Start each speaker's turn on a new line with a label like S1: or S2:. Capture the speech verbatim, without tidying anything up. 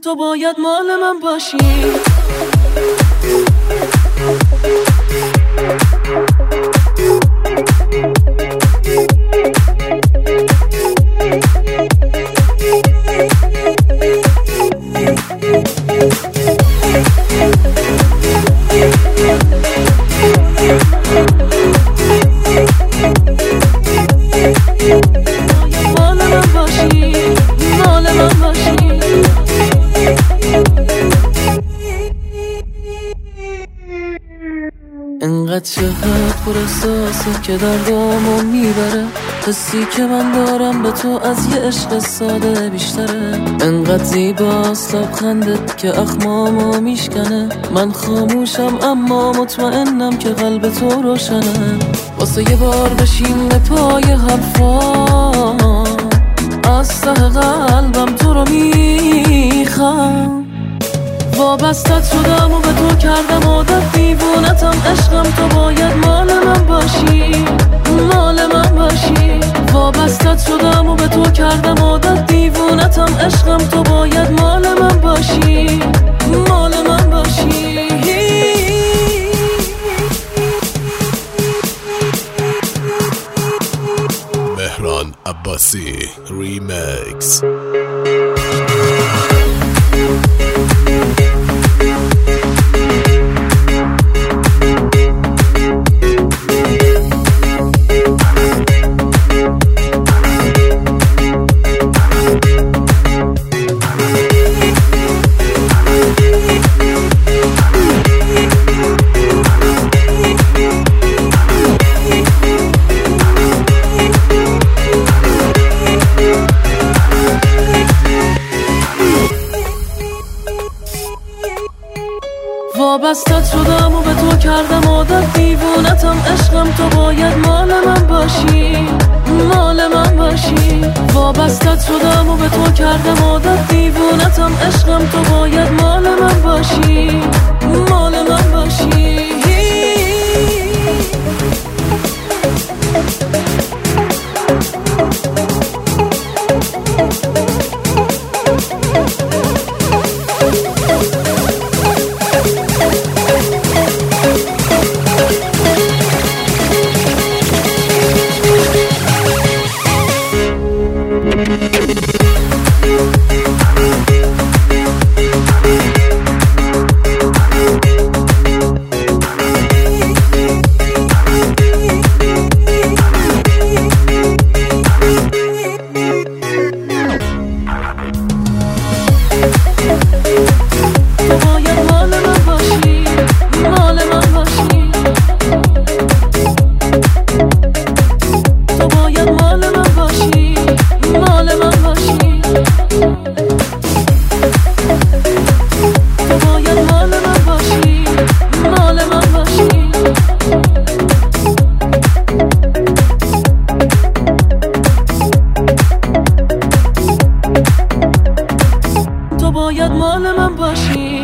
S1: تو باید مال من باشی.
S2: انقدر شهد پر احساسه که دردامو میبره، حسی که من دارم به تو از یه عشق ساده بیشتره. انقدر زیباست لبخندت که اخمامو میشکنه، من خاموشم اما مطمئنم که قلب تو روشنه. واسه یه بار بشین به پای حرفام، از ته قلبم تو رو میخوام. وابستت شدم و به تو کردم عادت، دیوونتم عشقم، تو باید مال من باشی، مال من باشی. وابستت شدم و به تو کردم عادت، دیوونتم عشقم، تو باید مال من باشی، مال من باشی.
S3: مهران عباسی ریمیکس.
S2: وابستت شدم و به تو کردم عادت، دیوونتم عشقم، تو باید مال من باشی، مال من باشی. وابستت شدم و به تو کردم عادت، دیوونتم عشقم، تو باید مال من باشی، مال من باشی. تو باید مال من باشی.